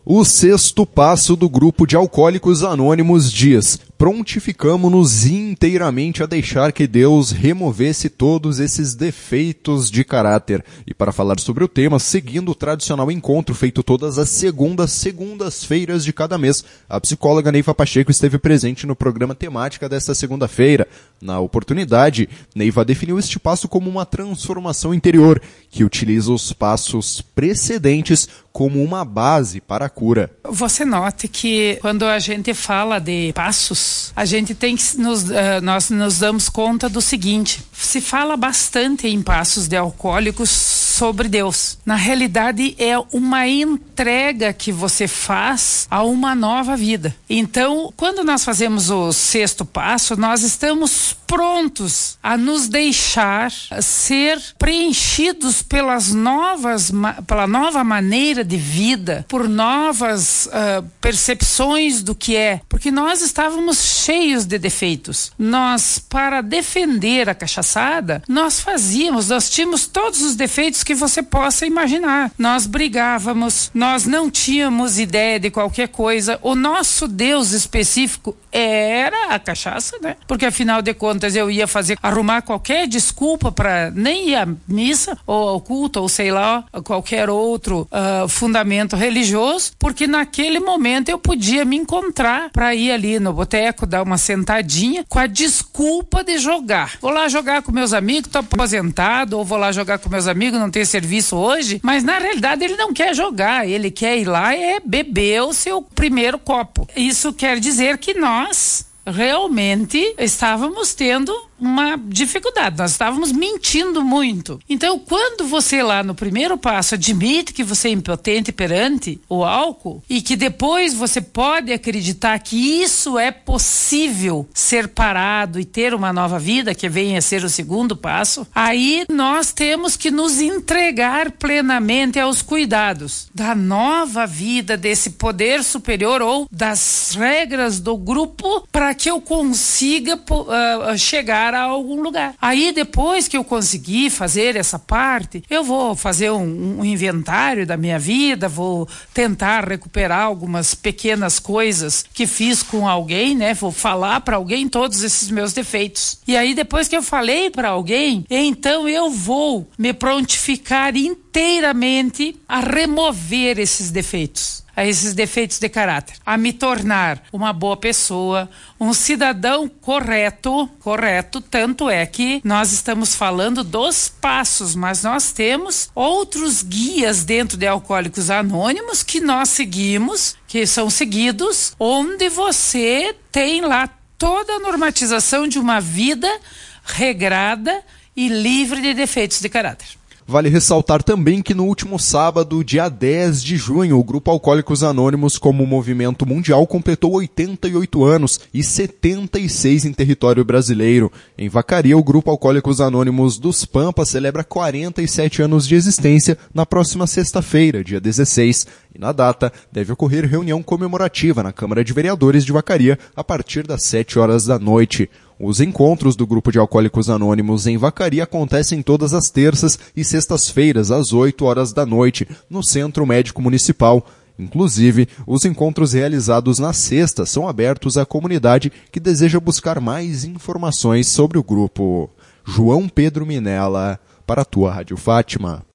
O sexto passo do grupo de Alcoólicos Anônimos diz: prontificamo-nos inteiramente a deixar que Deus removesse todos esses defeitos de caráter. E para falar sobre o tema, seguindo o tradicional encontro feito todas as segundas-feiras de cada mês, a psicóloga Neiva Pacheco esteve presente no programa Temática desta segunda-feira. Na oportunidade, Neiva definiu este passo como uma transformação interior, que utiliza os passos precedentes como uma base para a cura. Você note que quando a gente fala de passos, a gente tem que nós nos damos conta do seguinte: se fala bastante em passos de alcoólicos sobre Deus. Na realidade, é uma entrega que você faz a uma nova vida. Então, quando nós fazemos o sexto passo, nós estamos prontos a nos deixar ser preenchidos pela nova maneira de vida, por novas percepções do que é, porque nós estávamos cheios de defeitos. Nós, para defender a cachaçada, nós tínhamos todos os defeitos que você possa imaginar. Nós brigávamos, nós não tínhamos ideia de qualquer coisa. O nosso Deus específico era a cachaça, né? Porque afinal de contas eu ia arrumar qualquer desculpa para nem ir à missa ou ao culto ou sei lá, qualquer outro fundamento religioso, porque naquele momento eu podia me encontrar para ir ali no boteco, dar uma sentadinha com a desculpa de jogar. Vou lá jogar com meus amigos, tô aposentado, ou vou lá jogar com meus amigos, não tenho serviço hoje, mas na realidade ele não quer jogar, ele quer ir lá e beber o seu primeiro copo. Isso quer dizer que nós realmente estávamos tendo uma dificuldade, nós estávamos mentindo muito. Então, quando você lá no primeiro passo admite que você é impotente perante o álcool e que depois você pode acreditar que isso é possível ser parado e ter uma nova vida, que venha a ser o segundo passo, aí nós temos que nos entregar plenamente aos cuidados da nova vida, desse poder superior ou das regras do grupo, para que eu consiga chegar a algum lugar. Aí depois que eu conseguir fazer essa parte, eu vou fazer um inventário da minha vida, vou tentar recuperar algumas pequenas coisas que fiz com alguém, né? Vou falar para alguém todos esses meus defeitos. E aí depois que eu falei para alguém, então eu vou me prontificar inteiramente a remover esses defeitos de caráter, a me tornar uma boa pessoa, um cidadão correto, tanto é que nós estamos falando dos passos, mas nós temos outros guias dentro de Alcoólicos Anônimos que nós seguimos, que são seguidos, onde você tem lá toda a normatização de uma vida regrada e livre de defeitos de caráter. Vale ressaltar também que no último sábado, dia 10 de junho, o Grupo Alcoólicos Anônimos, como movimento mundial, completou 88 anos e 76 em território brasileiro. Em Vacaria, o Grupo Alcoólicos Anônimos dos Pampas celebra 47 anos de existência na próxima sexta-feira, dia 16. E na data, deve ocorrer reunião comemorativa na Câmara de Vereadores de Vacaria a partir das 7 horas da noite. Os encontros do Grupo de Alcoólicos Anônimos em Vacaria acontecem todas as terças e sextas-feiras, às 8 horas da noite, no Centro Médico Municipal. Inclusive, os encontros realizados na sexta são abertos à comunidade que deseja buscar mais informações sobre o grupo. João Pedro Minella, para a tua Rádio Fátima.